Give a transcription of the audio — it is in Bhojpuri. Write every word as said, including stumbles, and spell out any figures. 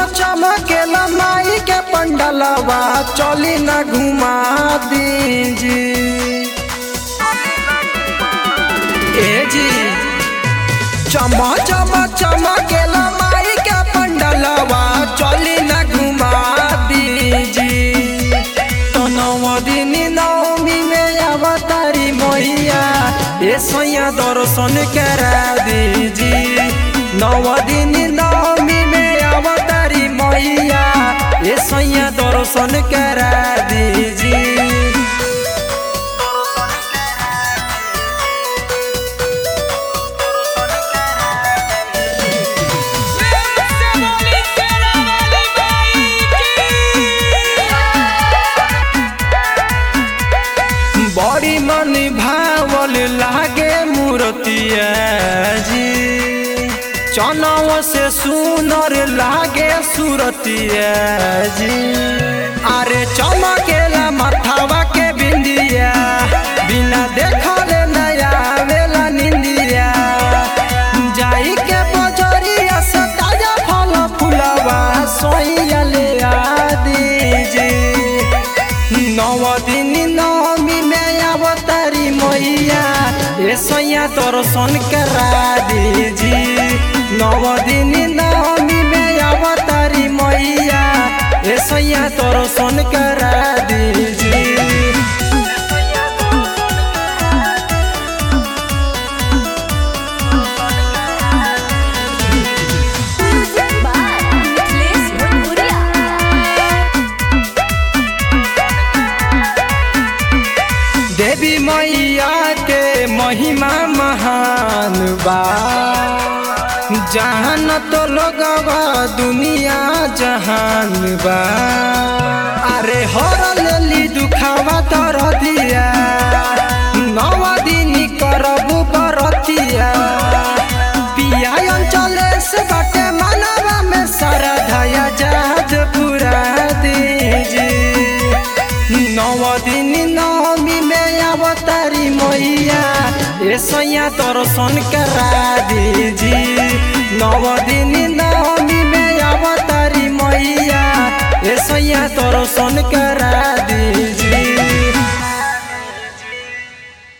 चमकेला माई के पंडलवा चली न घुमा दीजी ए जी। चम चम चमकेला माई के पंडलवा चली न घुमा दीजी। तो नौ दिन नवमी में अवतारी मैया ए सैया दर्शन करा दीजी। नौ दिन नवमी में अवतारी मैया ए सैया दर्शन करा दीजी। बड़ी मन भावल लागे मूर्तिया जी। चनव से सुनर लागे सूरतिया जी। अरे चमकेला मथावा के बिंदिया बिना देखले नया वेला निंदिया। जाई के बजरिया से ताजा फल फुलवा सोइया ले आ दीजी। नौ दिन नवमी में अवतारी मैया ए सैया दर्शन करा दीजी। नौ दिन नवमी में अवतारी मैया ए सैया दर्शन करा दीजी। देवी मैया के महिमा महान बा। जहान तो लोगवा दुनिया जहान बा। अरे हर लेली दुखावा तर दिया नौ दिन करबू बरतिया। पिया अंचले से बाटे मानवा में सारा धया जहाज पूरा दीजी। नौ दिन नवमी में अवतारी मैया ए सैया दर्शन करा दीजी। नौ दिन नवमी में अवतारी मैया ए सैया दर्शन करा दी।